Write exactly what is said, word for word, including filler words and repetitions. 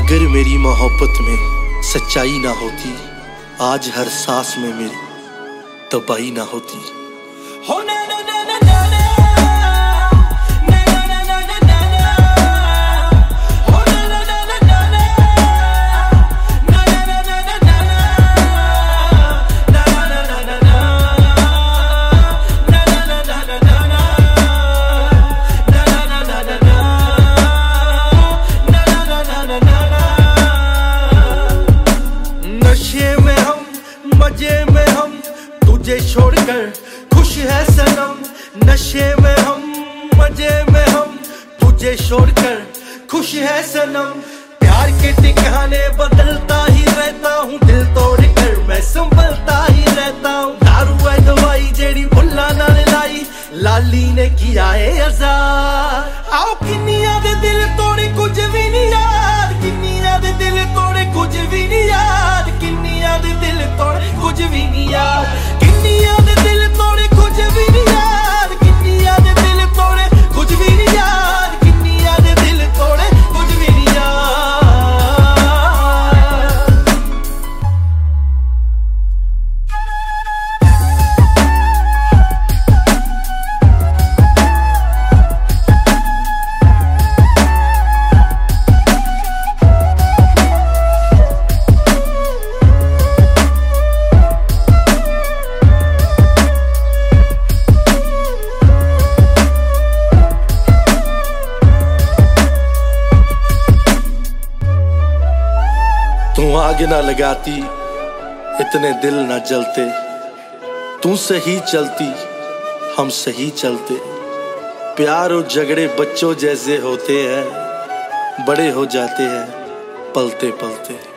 अगर मेरी मोहब्बत में सच्चाई ना होती, आज हर सांस में मेरी तबाही ना होती। हो ना ना ना ना ना ना ना ना ना ना ना ना हो ना ना ना ना ना ना ना ना ना ना ना ना ना ना ना ना नशे में हम, मजे में हम, तुझे छोड़कर खुश है सनम। नशे में हम, मजे में हम, तुझे छोड़कर खुश है सनम। प्यार के ठिकाने बदलता ही रहता हूँ, दिल तोड़ कर मैं संभलता ही रहता हूँ। दारू है दवाई जेड़ी भुल्ला ना लाई, लाली ने किया है आजाद। आओ किन्निया दे दिल तोड़े कुछ भी नहीं याद, किन्निया दे दिल तोड़े कुछ भी नहीं याद, किन्निया दे दिल तोड़े कुछ भी नहीं याद, किन्निया दे दिल तोड़े कुछ भी नहीं याद, किन्निया दे दिल तोड़े कुछ भी नहीं याद, किन्निया दे दिल तोड़े कुछ भी नहीं याद। तू आग ना लगाती, इतने दिल ना जलते, तू सही चलती, हम सही चलते। प्यार और झगड़े बच्चों जैसे होते हैं, बड़े हो जाते हैं पलते पलते।